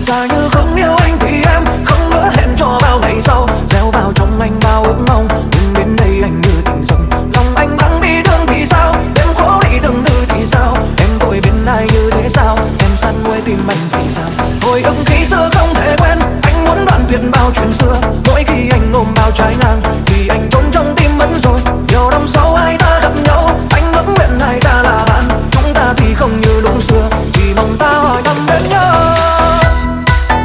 giả như không yêu anh thì em không hứa hẹn cho bao ngày sau, gieo vào trong anh bao ước mong, nhưng đến đây anh như tình dần. Lòng anh đang bị thương thì sao, đêm khổ đi từng thứ thì sao, em vội bên ai như thế sao, em săn quay tim anh thì sao. Hồi ức khi xưa không thể quên, anh muốn đoạn tuyệt bao chuyện xưa, mỗi khi anh ôm bao trái ngang thì anh trốn trong tim mất rồi.